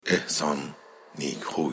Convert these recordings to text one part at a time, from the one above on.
احسان نیکخوی.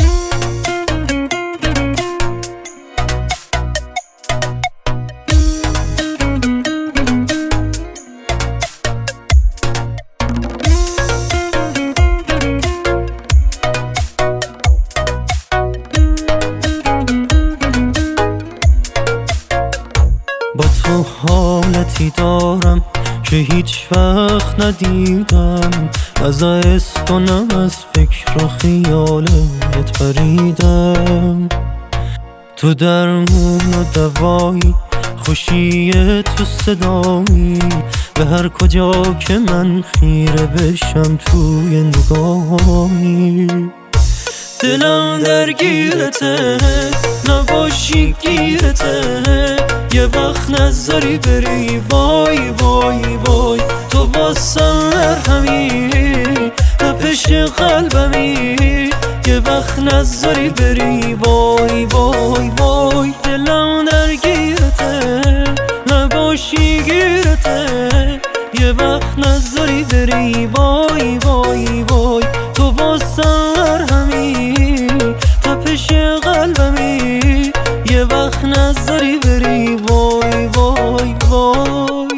با تو حالتی دارم که هیچ وقت ندیدم، از کنم از فکر و خیالت پریدم. تو درمون و دوایی، خوشی تو صدایی، به هر کجا که من خیره بشم توی نگاهی. دلم درگیرته، نباشی گیرته، یه وقت نذاری بری، وای وای وای. تو واسم مرهمی، تپش قلبمی، یه وقت نذاری بری، وای وای وای. دلم درگیرته، نباشی گیرته، یه وقت نذاری بری، وای وای وای. تو واسم مرهمی، تپش قلبمی، یه وقت نذاری بری، وای وای وای.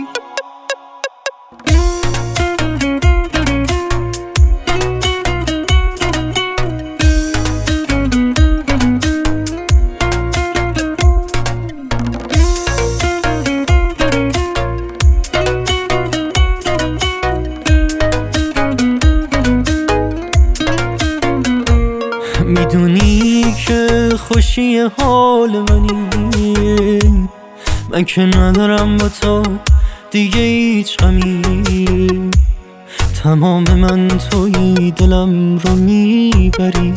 میدونی که خوشی حال منی، من که ندارم با تو دیگه هیچ غمی. تمام من توی دلم رو میبری،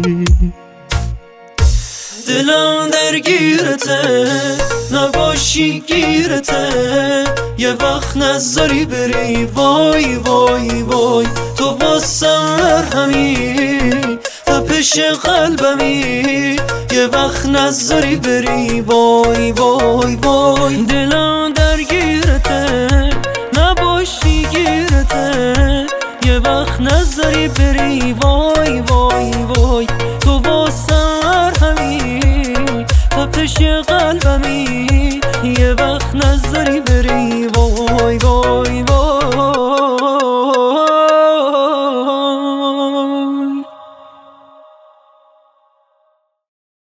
دلم درگیرته، نباشی گیرته، یه وقت نذاری بری، وای وای وای. تو واسم مرهمی، تپش قلبمی، یه وقت نذاری بری، وای وای وای. دلم درگیرته، نباشی گیرته، یه وقت نذاری بری، وای وای وای. تو واسم مرهمی، تپش قلبمی، یه وقت نذاری بری.